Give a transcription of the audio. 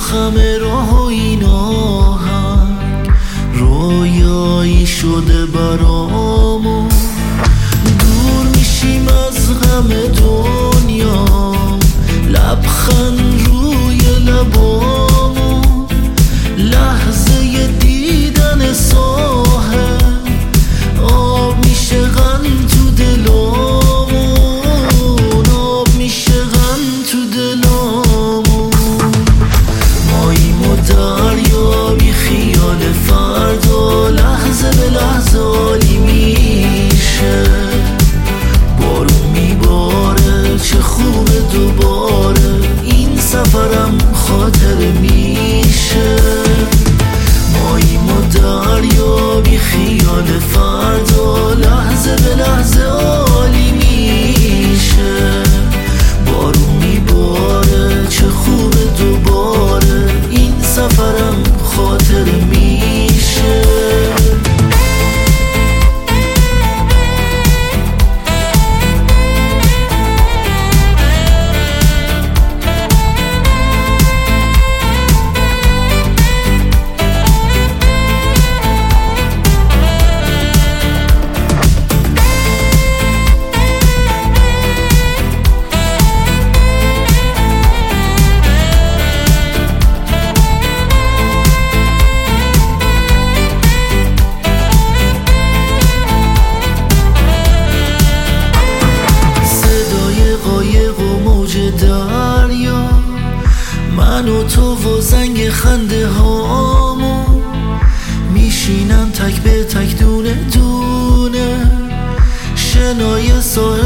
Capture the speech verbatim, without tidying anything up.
همه راه و این آهنگ رویایی شده برامون. دور میشیم از غم دنیا، لبخند روی لبامون، لحظه دیدن ساحل آب میشه غم تو دلامون، آب میشه غم تو دلامون. ماییم و دریا بی خیال فردا، لحظه به لحظه عالی میشه. بارون میباره چه خوبه دوباره، این سفرم خاطره میشه. ماییم و دریا بی خیال فردا، لحظه به لحظه عالی میشه. بارون میباره چه خوبه دوباره، این سفرم خاطره میشه. دریا من و تو و زنگ خنده هامون، میشینن تک به تک دونه دونه، شنای ساحل